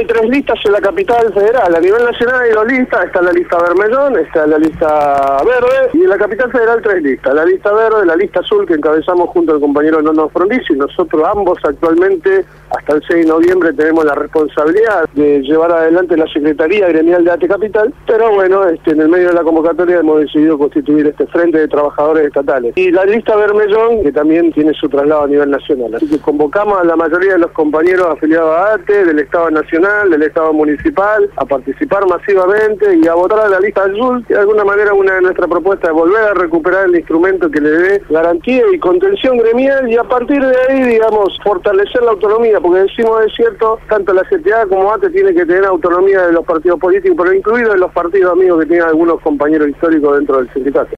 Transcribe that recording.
hay 3 listas en la capital federal. A nivel nacional hay 2 listas, está la lista Bermellón, está la lista verde, y en la capital federal 3 listas. La lista verde, la lista azul que encabezamos junto al compañero Nono Frondizi, y nosotros ambos actualmente, hasta el 6 de noviembre, tenemos la responsabilidad de llevar adelante la Secretaría Gremial de ATE Capital, pero bueno, en el medio de la convocatoria hemos decidido constituir este Frente de Trabajadores Estatales. Y la lista Bermellón, que también tiene su traslado a nivel nacional. Así que convocamos a la mayoría de los compañeros afiliados a ATE, del Estado Nacional, del Estado Municipal, a participar masivamente y a votar a la lista azul, que de alguna manera una de nuestras propuestas es volver a recuperar el instrumento que le dé garantía y contención gremial, y a partir de ahí, digamos, fortalecer la autonomía, porque decimos, es cierto, tanto la CTA como ATE tiene que tener autonomía de los partidos políticos, pero incluido de los partidos amigos que tienen algunos compañeros históricos dentro del sindicato.